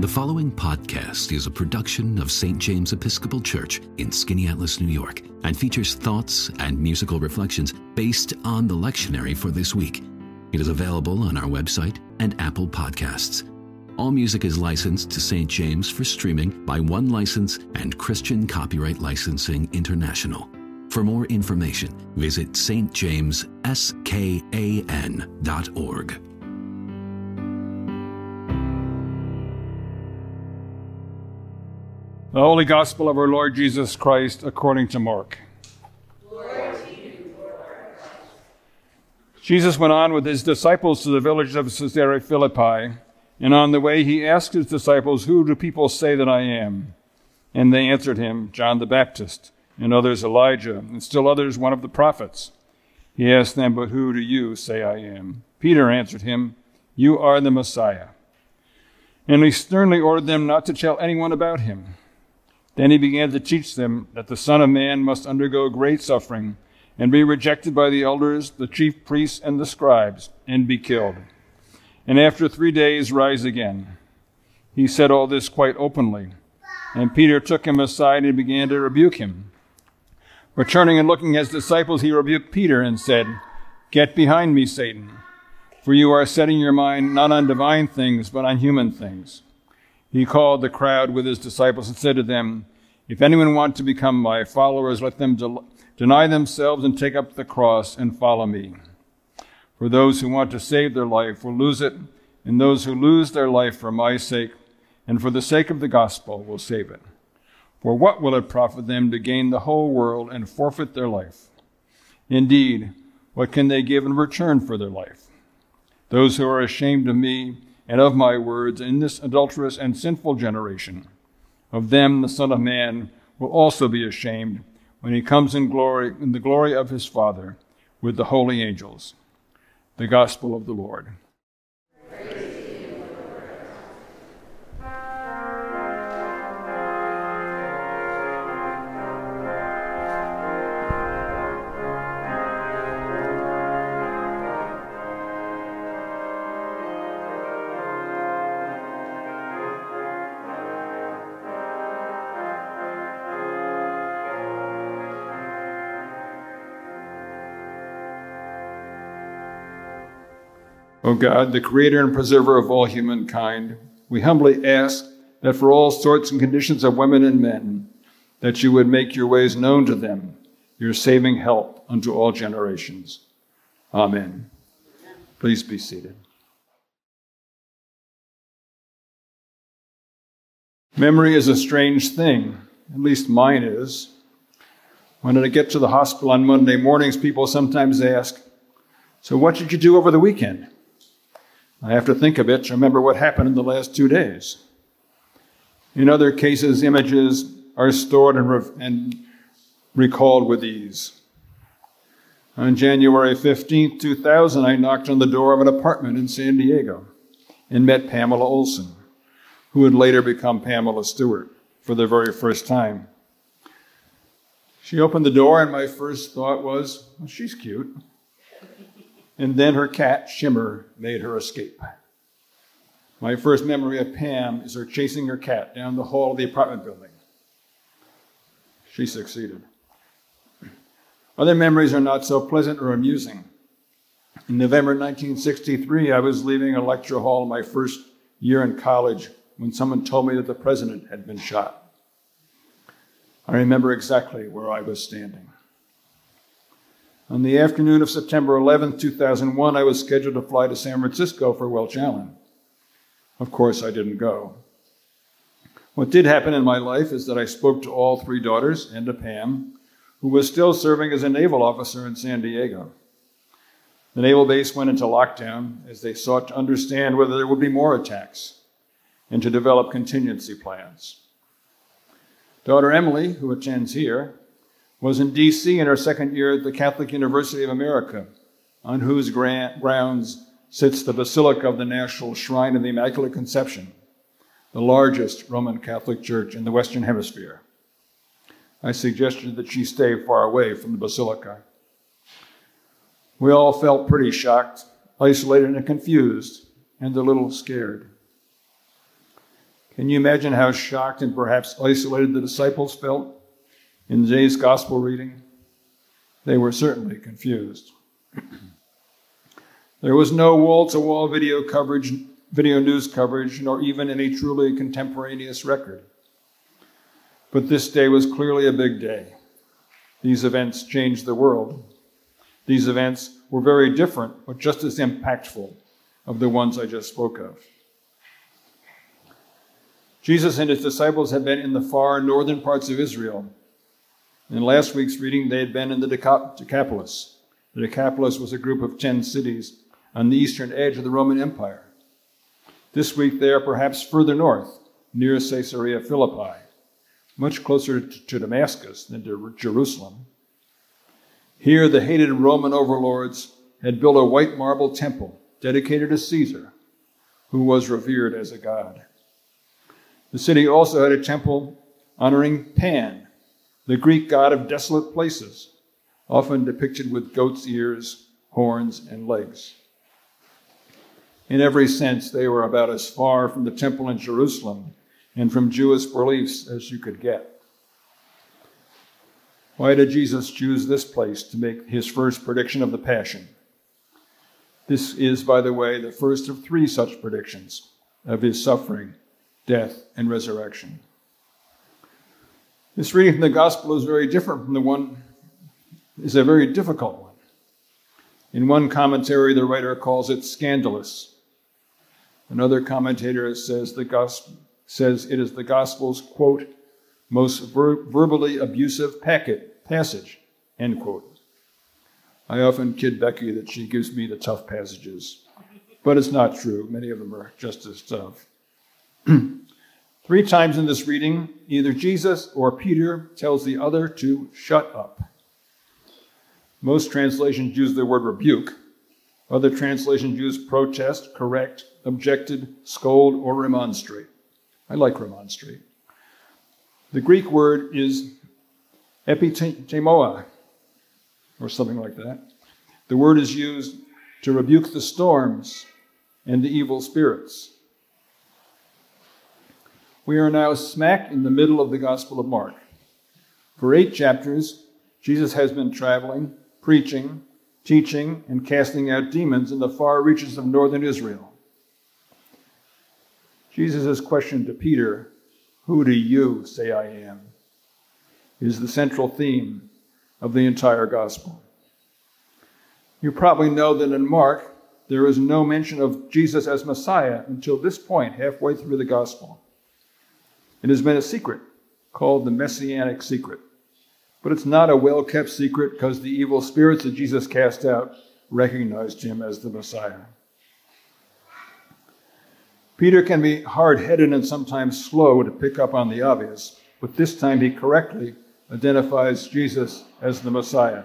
The following podcast is a production of St. James Episcopal Church in Skaneateles, New York, and features thoughts and musical reflections based on the lectionary for this week. It is available on our website and Apple Podcasts. All music is licensed to St. James for streaming by One License and Christian Copyright Licensing International. For more information, visit stjamesskan.org. The Holy Gospel of our Lord Jesus Christ according to Mark. Glory to you, Lord. Jesus went on with his disciples to the village of Caesarea Philippi, and on the way he asked his disciples, "Who do people say that I am?" And they answered him, "John the Baptist, and others Elijah, and still others one of the prophets." He asked them, "But who do you say I am?" Peter answered him, "You are the Messiah." And he sternly ordered them not to tell anyone about him. Then he began to teach them that the Son of Man must undergo great suffering and be rejected by the elders, the chief priests, and the scribes, and be killed, and after 3 days rise again. He said all this quite openly, and Peter took him aside and began to rebuke him. Returning and looking at his disciples, he rebuked Peter and said, "Get behind me, Satan, for you are setting your mind not on divine things, but on human things." He called the crowd with his disciples and said to them, "If anyone wants to become my followers, let them deny themselves and take up the cross and follow me. For those who want to save their life will lose it, and those who lose their life for my sake and for the sake of the gospel will save it. For what will it profit them to gain the whole world and forfeit their life? Indeed, what can they give in return for their life? Those who are ashamed of me and of my words in this adulterous and sinful generation, of them the Son of Man will also be ashamed when he comes in the glory of his Father with the holy angels." The Gospel of the Lord. O God, the creator and preserver of all humankind, we humbly ask that for all sorts and conditions of women and men, that you would make your ways known to them, your saving help unto all generations. Amen. Please be seated. Memory is a strange thing, at least mine is. When I get to the hospital on Monday mornings, people sometimes ask, "So what did you do over the weekend?" I have to think a bit to remember what happened in the last 2 days. In other cases, images are stored and recalled with ease. On January 15, 2000, I knocked on the door of an apartment in San Diego and met Pamela Olson, who would later become Pamela Stewart, for the very first time. She opened the door, and my first thought was, well, she's cute. And then her cat, Shimmer, made her escape. My first memory of Pam is her chasing her cat down the hall of the apartment building. She succeeded. Other memories are not so pleasant or amusing. In November 1963, I was leaving a lecture hall my first year in college when someone told me that the president had been shot. I remember exactly where I was standing. On the afternoon of September 11, 2001, I was scheduled to fly to San Francisco for Welch Allen. Of course, I didn't go. What did happen in my life is that I spoke to all 3 daughters and to Pam, who was still serving as a naval officer in San Diego. The naval base went into lockdown as they sought to understand whether there would be more attacks and to develop contingency plans. Daughter Emily, who attends here, was in D.C. in her second year at the Catholic University of America, on whose grounds sits the Basilica of the National Shrine of the Immaculate Conception, the largest Roman Catholic church in the Western Hemisphere. I suggested that she stay far away from the Basilica. We all felt pretty shocked, isolated and confused, and a little scared. Can you imagine how shocked and perhaps isolated the disciples felt in today's gospel reading? They were certainly confused. There was no wall-to-wall video news coverage, nor even any truly contemporaneous record. But this day was clearly a big day. These events changed the world. These events were very different, but just as impactful of the ones I just spoke of. Jesus and his disciples had been in the far northern parts of Israel. In last week's reading, they had been in the Decapolis. The Decapolis was a group of 10 cities on the eastern edge of the Roman Empire. This week, they are perhaps further north, near Caesarea Philippi, much closer to Damascus than to Jerusalem. Here, the hated Roman overlords had built a white marble temple dedicated to Caesar, who was revered as a god. The city also had a temple honoring Pan, the Greek god of desolate places, often depicted with goat's ears, horns, and legs. In every sense, they were about as far from the temple in Jerusalem and from Jewish beliefs as you could get. Why did Jesus choose this place to make his first prediction of the Passion? This is, by the way, the first of 3 such predictions of his suffering, death, and resurrection. This reading from the Gospel is very different from is a very difficult one. In one commentary, the writer calls it scandalous. Another commentator says it is the Gospel's, quote, most verbally abusive passage, end quote. I often kid Becky that she gives me the tough passages, but it's not true. Many of them are just as tough. 3 times in this reading, either Jesus or Peter tells the other to shut up. Most translations use the word rebuke. Other translations use protest, correct, objected, scold, or remonstrate. I like remonstrate. The Greek word is epitemoa, or something like that. The word is used to rebuke the storms and the evil spirits. We are now smack in the middle of the Gospel of Mark. For 8 chapters, Jesus has been traveling, preaching, teaching, and casting out demons in the far reaches of northern Israel. Jesus' question to Peter, "Who do you say I am?" is the central theme of the entire Gospel. You probably know that in Mark, there is no mention of Jesus as Messiah until this point, halfway through the Gospel. It has been a secret, called the Messianic secret. But it's not a well-kept secret because the evil spirits that Jesus cast out recognized him as the Messiah. Peter can be hard-headed and sometimes slow to pick up on the obvious, but this time he correctly identifies Jesus as the Messiah.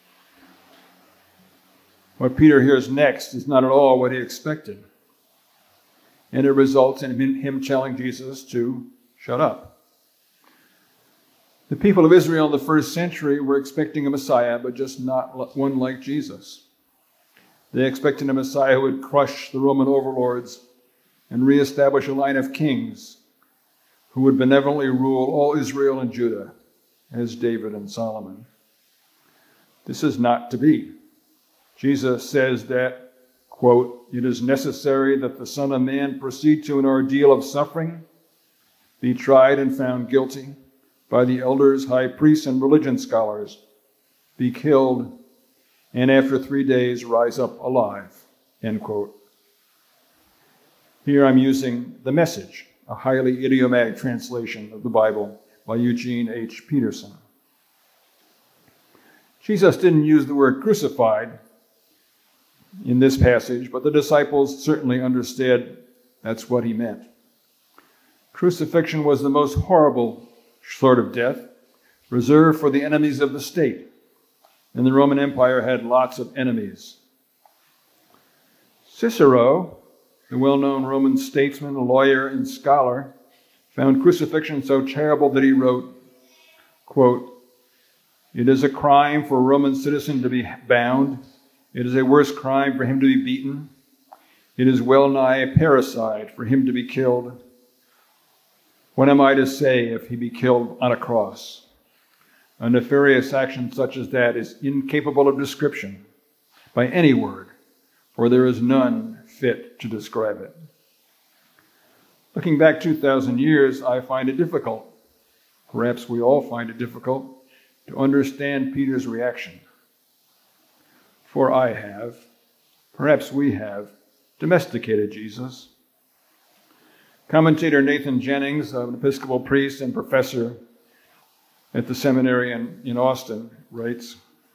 What Peter hears next is not at all what he expected, and it results in him telling Jesus to shut up. The people of Israel in the first century were expecting a Messiah, but just not one like Jesus. They expected a Messiah who would crush the Roman overlords and reestablish a line of kings who would benevolently rule all Israel and Judah, as David and Solomon. This is not to be. Jesus says that, quote, "It is necessary that the Son of Man proceed to an ordeal of suffering, be tried and found guilty by the elders, high priests, and religion scholars, be killed, and after 3 days rise up alive," end quote. Here I'm using The Message, a highly idiomatic translation of the Bible by Eugene H. Peterson. Jesus didn't use the word crucified in this passage, but the disciples certainly understood that's what he meant. Crucifixion was the most horrible sort of death, reserved for the enemies of the state, and the Roman Empire had lots of enemies. Cicero, the well-known Roman statesman, lawyer, and scholar, found crucifixion so terrible that he wrote, quote, "It is a crime for a Roman citizen to be bound. It is a worse crime for him to be beaten. It is well nigh a parricide for him to be killed. What am I to say if he be killed on a cross? A nefarious action such as that is incapable of description by any word, for there is none fit to describe it. Looking back 2,000 years, I find it difficult, perhaps we all find it difficult, to understand Peter's reaction. For I have, perhaps we have, domesticated Jesus. Commentator Nathan Jennings, an Episcopal priest and professor at the seminary in Austin, writes,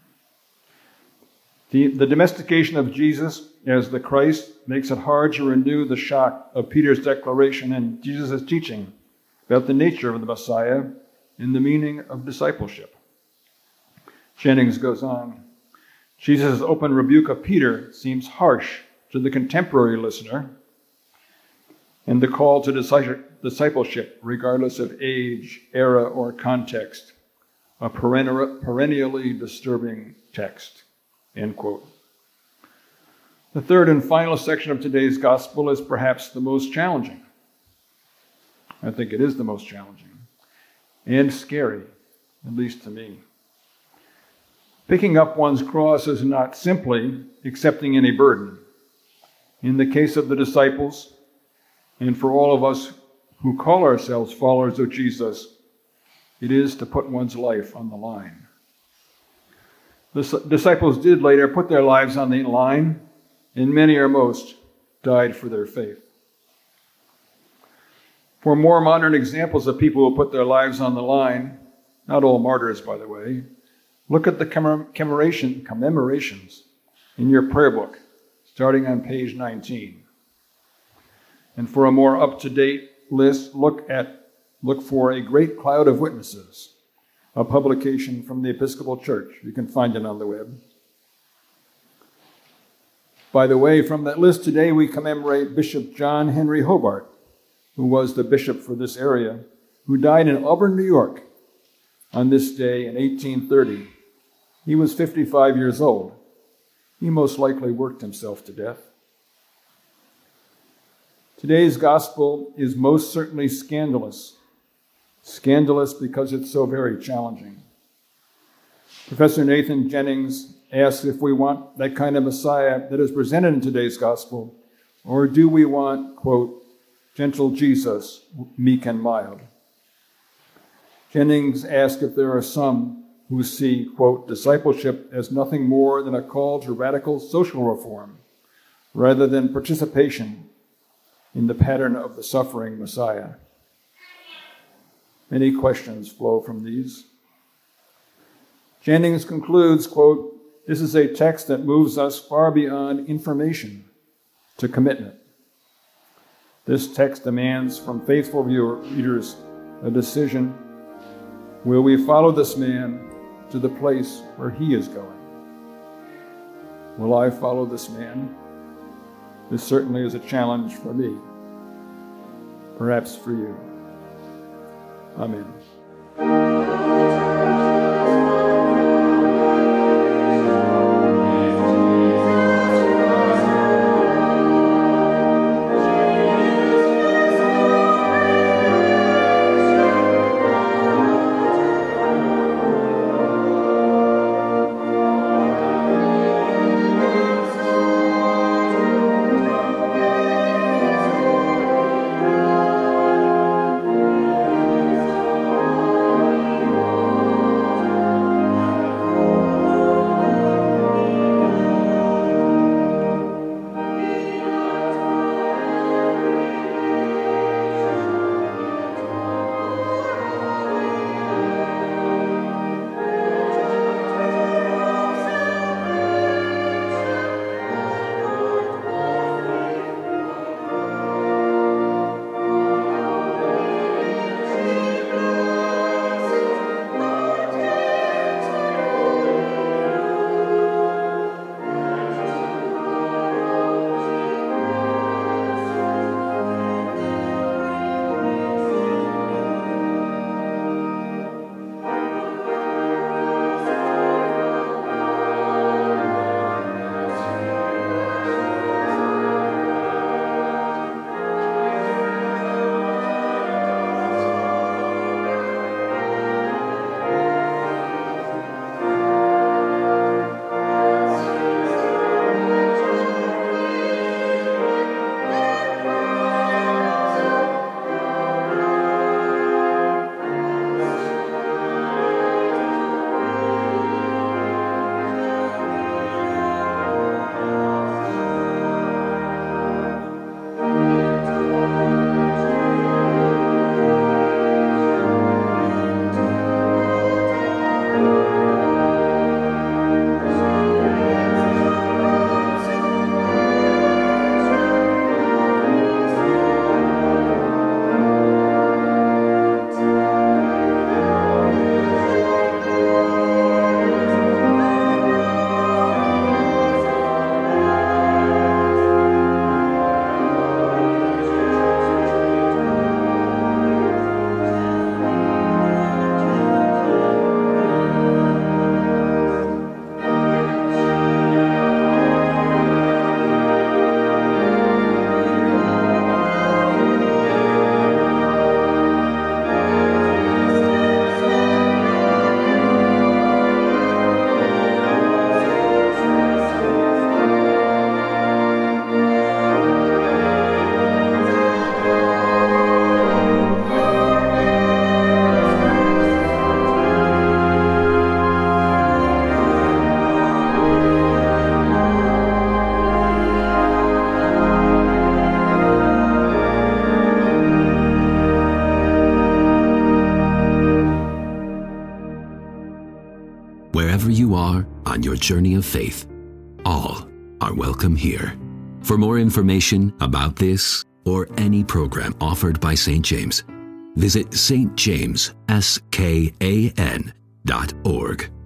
The domestication of Jesus as the Christ makes it hard to renew the shock of Peter's declaration and Jesus' teaching about the nature of the Messiah and the meaning of discipleship. Jennings goes on, Jesus' open rebuke of Peter seems harsh to the contemporary listener, and the call to discipleship, regardless of age, era, or context, a perennially disturbing text. End quote. The third and final section of today's gospel is perhaps the most challenging. I think it is the most challenging and scary, at least to me. Picking up one's cross is not simply accepting any burden. In the case of the disciples, and for all of us who call ourselves followers of Jesus, it is to put one's life on the line. The disciples did later put their lives on the line, and many or most died for their faith. For more modern examples of people who put their lives on the line, not all martyrs, by the way, look at the commemorations in your prayer book, starting on page 19. And for a more up-to-date list, look for A Great Cloud of Witnesses, a publication from the Episcopal Church. You can find it on the web. By the way, from that list today, we commemorate Bishop John Henry Hobart, who was the bishop for this area, who died in Auburn, New York, on this day in 1830. He was 55 years old. He most likely worked himself to death. Today's gospel is most certainly scandalous. Scandalous because it's so very challenging. Professor Nathan Jennings asks if we want that kind of Messiah that is presented in today's gospel, or do we want, quote, gentle Jesus, meek and mild? Jennings asks if there are some who see, quote, discipleship as nothing more than a call to radical social reform, rather than participation in the pattern of the suffering Messiah. Many questions flow from these. Jennings concludes, quote, this is a text that moves us far beyond information to commitment. This text demands from faithful readers a decision. Will we follow this man to the place where he is going? Will I follow this man? This certainly is a challenge for me, perhaps for you. Amen. your journey of faith. All are welcome here. For more information about this or any program offered by St. James, visit stjamesSKAN.org.